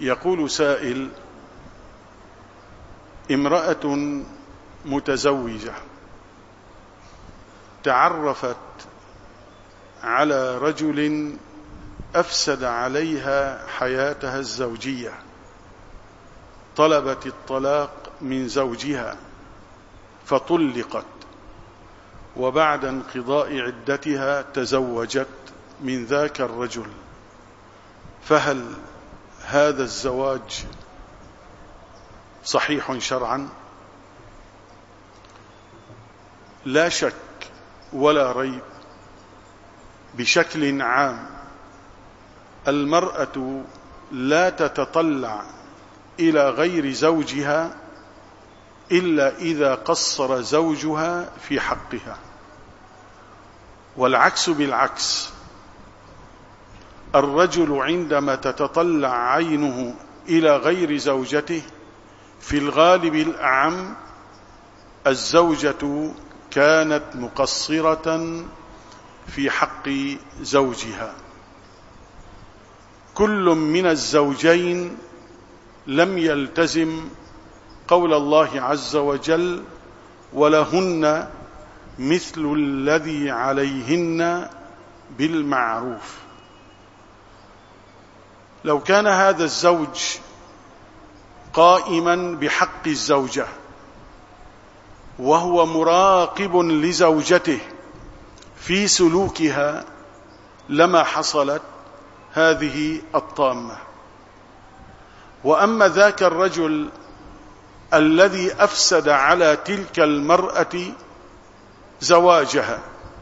يقول سائل: امرأة متزوجة تعرفت على رجل أفسد عليها حياتها الزوجية، طلبت الطلاق من زوجها فطلقت، وبعد انقضاء عدتها تزوجت من ذاك الرجل، فهل هذا الزواج صحيح شرعا؟ لا شك ولا ريب بشكل عام المرأة لا تتطلع إلى غير زوجها إلا إذا قصر زوجها في حقها، والعكس بالعكس. الرجل عندما تتطلع عينه إلى غير زوجته في الغالب الأعم الزوجة كانت مقصرة في حق زوجها. كل من الزوجين لم يلتزم قول الله عز وجل: ولهن مثل الذي عليهن بالمعروف. لو كان هذا الزوج قائما بحق الزوجة وهو مراقب لزوجته في سلوكها لما حصلت هذه الطامة. وأما ذاك الرجل الذي أفسد على تلك المرأة زواجها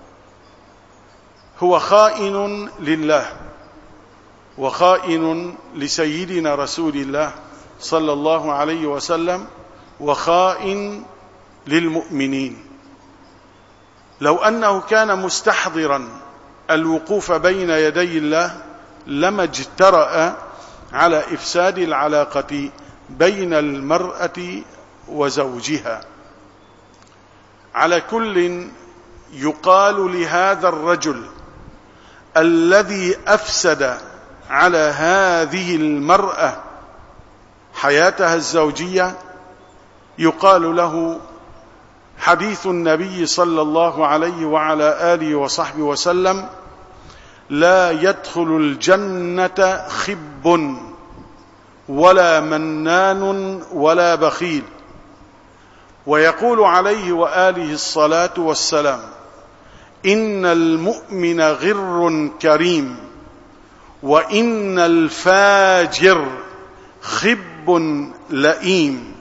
هو خائن لله وخائن لسيدنا رسول الله صلى الله عليه وسلم وخائن للمؤمنين. لو أنه كان مستحضرا الوقوف بين يدي الله لما اجترأ على إفساد العلاقة بين المرأة وزوجها. على كل يقال لهذا الرجل الذي أفسد على هذه المرأة حياتها الزوجية يقال له حديث النبي صلى الله عليه وعلى آله وصحبه وسلم: لا يدخل الجنة خب ولا منان ولا بخيل. ويقول عليه وآله الصلاة والسلام: إن المؤمن غر كريم وإن الفاجر خب لئيم.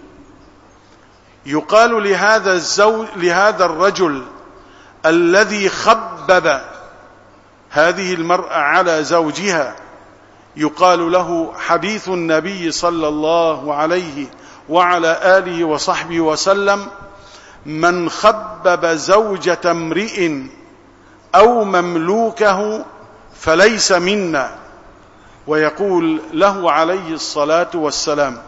يقال لهذا الرجل الذي خبب هذه المرأة على زوجها يقال له حديث النبي صلى الله عليه وعلى آله وصحبه وسلم: من خبب زوجة امرئ أو مملوكه فليس منا. ويقول له عليه الصلاة والسلام: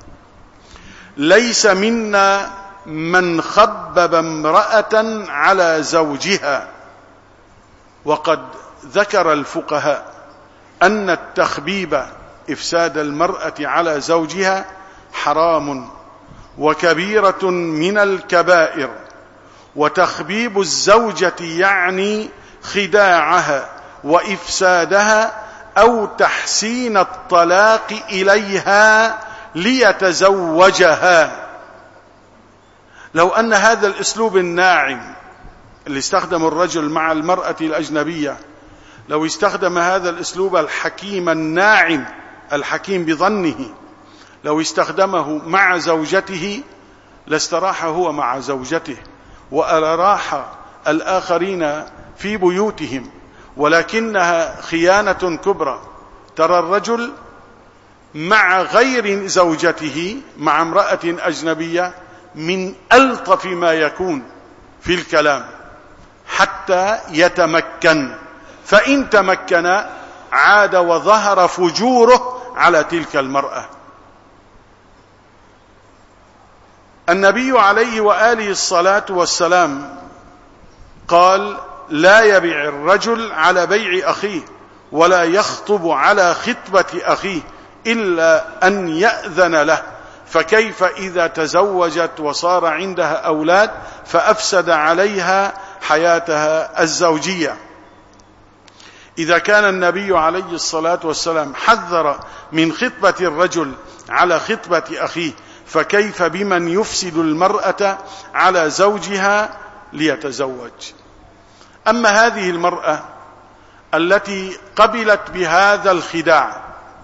ليس منا من خبب امرأة على زوجها. وقد ذكر الفقهاء أن التخبيب إفساد المرأة على زوجها حرام وكبيرة من الكبائر، وتخبيب الزوجة يعني خداعها وإفسادها أو تحسين الطلاق إليها ليتزوجها. لو أن هذا الأسلوب الناعم اللي استخدم الرجل مع المرأة الأجنبية، لو استخدم هذا الأسلوب الحكيم الناعم الحكيم بظنه، لو استخدمه مع زوجته لاستراح هو مع زوجته وأراح الآخرين في بيوتهم. ولكنها خيانة كبرى. ترى الرجل مع غير زوجته مع امرأة أجنبية من ألطف ما يكون في الكلام حتى يتمكن، فإن تمكن عاد وظهر فجوره على تلك المرأة. النبي عليه وآله الصلاة والسلام قال: لا يبيع الرجل على بيع أخيه ولا يخطب على خطبة أخيه إلا أن يأذن له، فكيف إذا تزوجت وصار عندها أولاد فأفسد عليها حياتها الزوجية؟ إذا كان النبي عليه الصلاة والسلام حذر من خطبة الرجل على خطبة أخيه، فكيف بمن يفسد المرأة على زوجها ليتزوج؟ أما هذه المرأة التي قبلت بهذا الخداع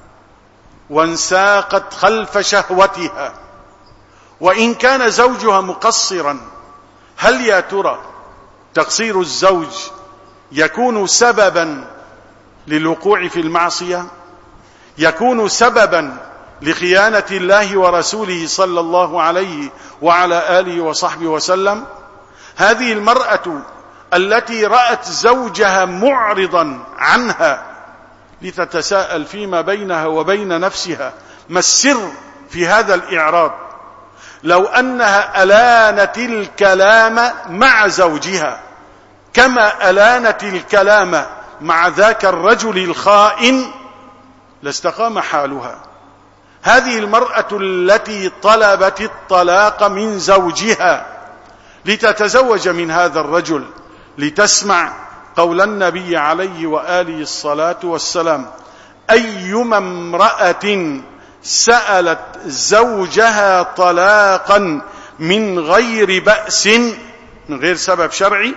وانساقت خلف شهوتها، وإن كان زوجها مقصرا، هل يا ترى تقصير الزوج يكون سببا للوقوع في المعصية؟ يكون سببا لخيانة الله ورسوله صلى الله عليه وعلى آله وصحبه وسلم؟ هذه المرأة التي رأت زوجها معرضا عنها لتتساءل فيما بينها وبين نفسها ما السر في هذا الإعراض، لو أنها ألانت الكلام مع زوجها كما ألانت الكلام مع ذاك الرجل الخائن لاستقام حالها. هذه المرأة التي طلبت الطلاق من زوجها لتتزوج من هذا الرجل لتسمع قول النبي عليه وآله الصلاة والسلام: أيما امرأة سألت زوجها طلاقا من غير بأس، من غير سبب شرعي،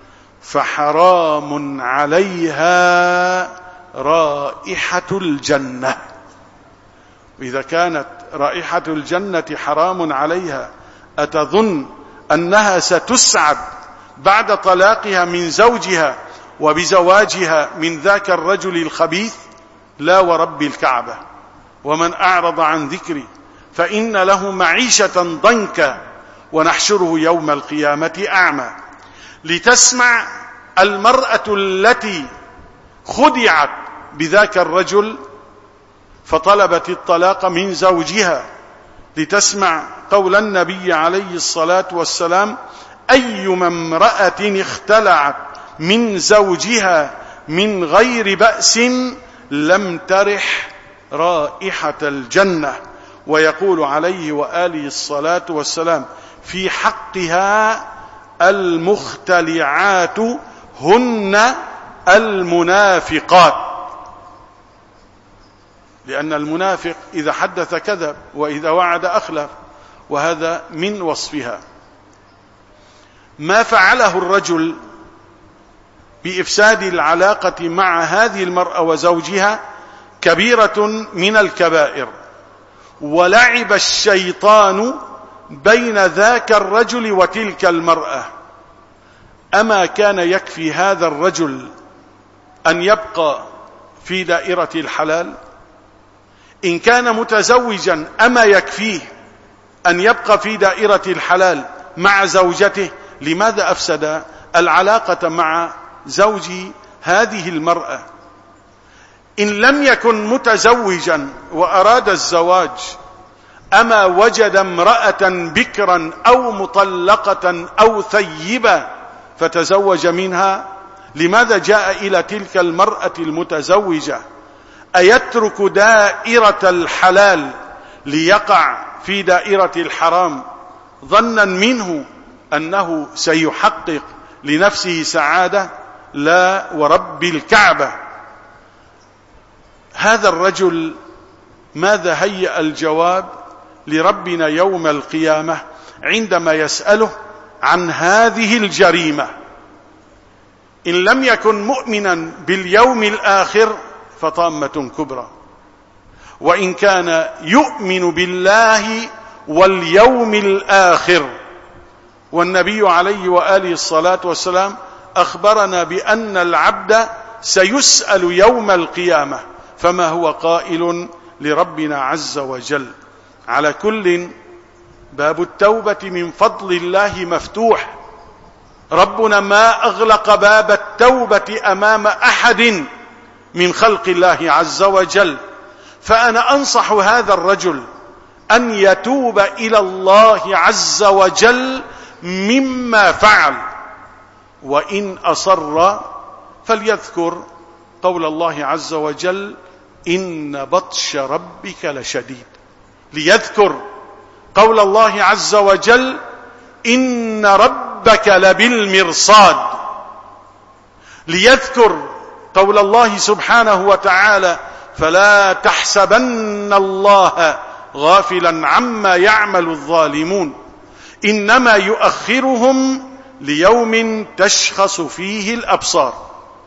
فحرام عليها رائحة الجنة. وإذا كانت رائحة الجنة حرام عليها، أتظن أنها ستسعد بعد طلاقها من زوجها وبزواجها من ذاك الرجل الخبيث؟ لا ورب الكعبة. ومن أعرض عن ذكري فإن له معيشة ضنكا ونحشره يوم القيامة أعمى. لتسمع المرأة التي خدعت بذاك الرجل فطلبت الطلاق من زوجها، لتسمع قول النبي عليه الصلاة والسلام: أيما امرأة اختلعت من زوجها من غير بأس لم ترح رائحة الجنة. ويقول عليه وآله الصلاة والسلام في حقها: المختلعات هن المنافقات. لأن المنافق إذا حدث كذب وإذا وعد أخلف، وهذا من وصفها. ما فعله الرجل بإفساد العلاقة مع هذه المرأة وزوجها كبيرة من الكبائر، ولعب الشيطان بين ذاك الرجل وتلك المرأة. أما كان يكفي هذا الرجل أن يبقى في دائرة الحلال؟ إن كان متزوجا أما يكفيه أن يبقى في دائرة الحلال مع زوجته؟ لماذا أفسد العلاقة مع زوج هذه المرأة؟ إن لم يكن متزوجا وأراد الزواج، أما وجد امرأة بكرا أو مطلقة أو ثيبة فتزوج منها؟ لماذا جاء إلى تلك المرأة المتزوجة؟ أيترك دائرة الحلال ليقع في دائرة الحرام ظنا منه أنه سيحقق لنفسه سعادة؟ لا ورب الكعبة. هذا الرجل ماذا هيأ الجواب لربنا يوم القيامة عندما يسأله عن هذه الجريمة؟ إن لم يكن مؤمنا باليوم الآخر فطامة كبرى، وإن كان يؤمن بالله واليوم الآخر. والنبي عليه وآله الصلاة والسلام أخبرنا بأن العبد سيسأل يوم القيامة، فما هو قائل لربنا عز وجل؟ على كل، باب التوبة من فضل الله مفتوح. ربنا ما أغلق باب التوبة أمام أحد من خلق الله عز وجل. فأنا أنصح هذا الرجل أن يتوب إلى الله عز وجل مما فعل، وإن أصر فليذكر قول الله عز وجل: إن بطش ربك لشديد، ليذكر قول الله عز وجل إن ربك لبالمرصاد، ليذكر قول الله سبحانه وتعالى فلا تحسبن الله غافلا عما يعمل الظالمون إنما يؤخرهم ليوم تشخص فيه الأبصار.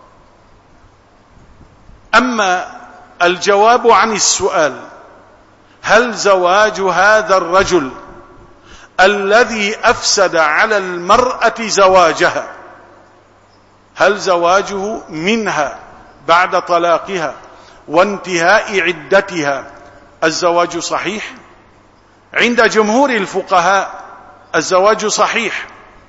أما الجواب عن السؤال هل زواج هذا الرجل الذي أفسد على المرأة زواجها، هل زواجه منها بعد طلاقها وانتهاء عدتها الزواج صحيح؟ عند جمهور الفقهاء الزواج صحيح،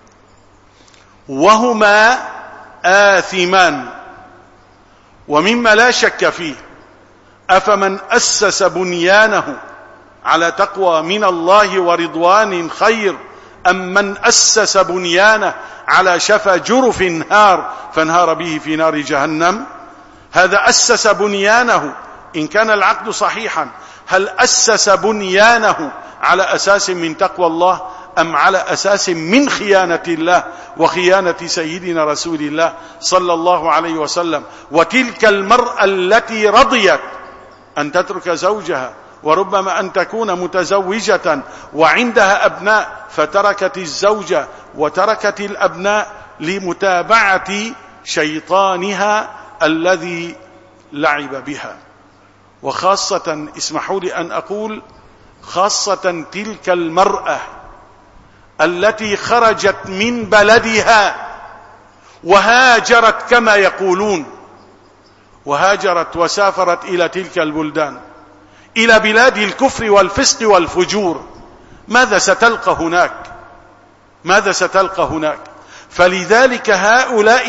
وهما آثمان. ومما لا شك فيه أفمن أسس بنيانه على تقوى من الله ورضوان خير أم من أسس بنيانه على شفا جرف هار فانهار به في نار جهنم؟ هذا أسس بنيانه إن كان العقد صحيحا، هل أسس بنيانه على أساس من تقوى الله أم على أساس من خيانة الله وخيانة سيدنا رسول الله صلى الله عليه وسلم؟ وتلك المرأة التي رضيت أن تترك زوجها وربما أن تكون متزوجة وعندها أبناء فتركت الزوجة وتركت الأبناء لمتابعة شيطانها الذي لعب بها. وخاصة اسمحوا لي أن أقول خاصة تلك المرأة التي خرجت من بلدها وهاجرت كما يقولون، وهاجرت وسافرت إلى تلك البلدان، إلى بلاد الكفر والفسق والفجور، ماذا ستلقى هناك؟ ماذا ستلقى هناك؟ فلذلك هؤلاء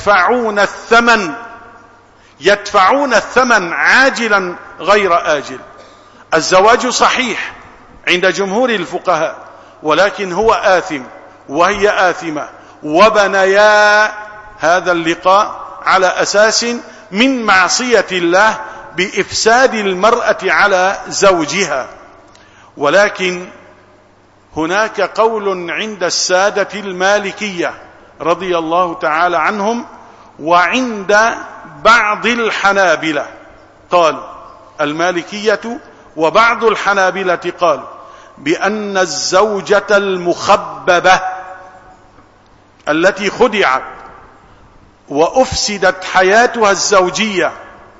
يدفعون الثمن عاجلا غير آجل. الزواج صحيح عند جمهور الفقهاء، ولكن هو آثم وهي آثمة، وبنيا هذا اللقاء على أساس من معصية الله بإفساد المرأة على زوجها. ولكن هناك قول عند السادة المالكية رضي الله تعالى عنهم وعند بعض الحنابلة، قال المالكية وبعض الحنابلة قالوا بأن الزوجة المخببة التي خدعت وأفسدت حياتها الزوجية،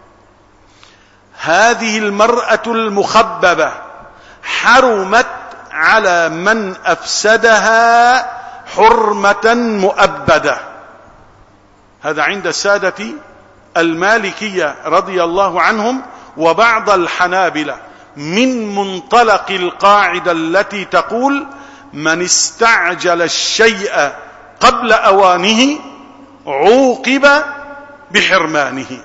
هذه المرأة المخببة حرمت على من أفسدها حرمة مؤبدة. هذا عند السادة المالكية رضي الله عنهم وبعض الحنابلة، من منطلق القاعدة التي تقول من استعجل الشيء قبل أوانه عوقب بحرمانه.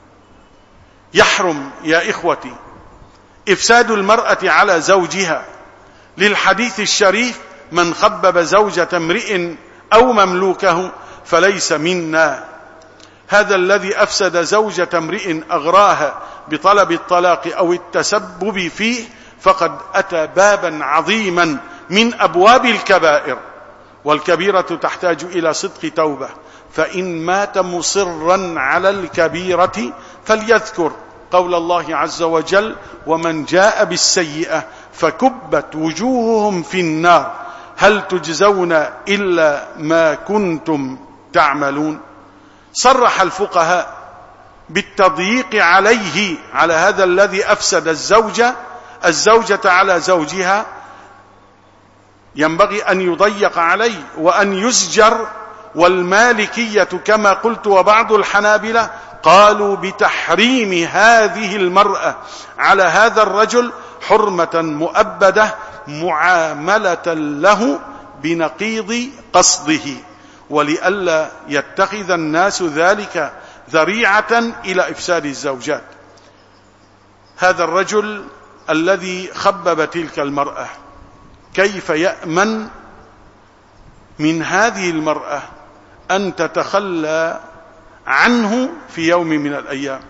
يحرم يا إخوتي إفساد المرأة على زوجها، للحديث الشريف من خبب زوجة امرئ أو مملوكه فليس منا. هذا الذي أفسد زوجة امرئ أغراها بطلب الطلاق أو التسبب فيه فقد أتى بابا عظيما من أبواب الكبائر، والكبيرة تحتاج إلى صدق توبة. فإن مات مصرا على الكبيرة فليذكر قول الله عز وجل ومن جاء بالسيئة فكبت وجوههم في النار هل تجزون إلا ما كنتم تعملون. صرح الفقهاء بالتضييق عليه، على هذا الذي أفسد الزوجة على زوجها، ينبغي أن يضيق عليه وأن يزجر. والمالكية كما قلت وبعض الحنابلة قالوا بتحريم هذه المرأة على هذا الرجل حرمة مؤبدة معاملة له بنقيض قصده، ولئلا يتخذ الناس ذلك ذريعة إلى إفساد الزوجات. هذا الرجل الذي خبب تلك المرأة كيف يأمن من هذه المرأة أن تتخلى عنه في يوم من الأيام؟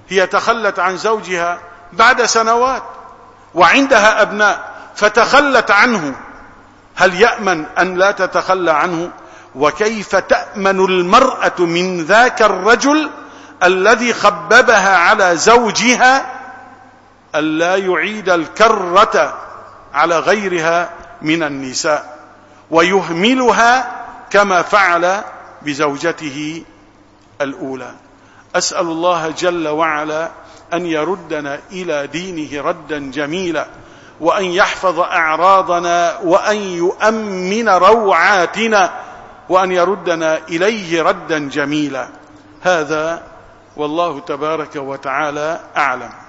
هي تخلت عن زوجها بعد سنوات وعندها أبناء فتخلت عنه، هل يأمن أن لا تتخلى عنه؟ وكيف تأمن المرأة من ذاك الرجل الذي خببها على زوجها ألا يعيد الكرة على غيرها من النساء ويهملها كما فعل بزوجته الأولى؟ أسأل الله جل وعلا أن يردنا إلى دينه ردا جميلا، وأن يحفظ أعراضنا، وأن يؤمن روعاتنا، وأن يردنا إليه ردا جميلا. هذا والله تبارك وتعالى أعلم.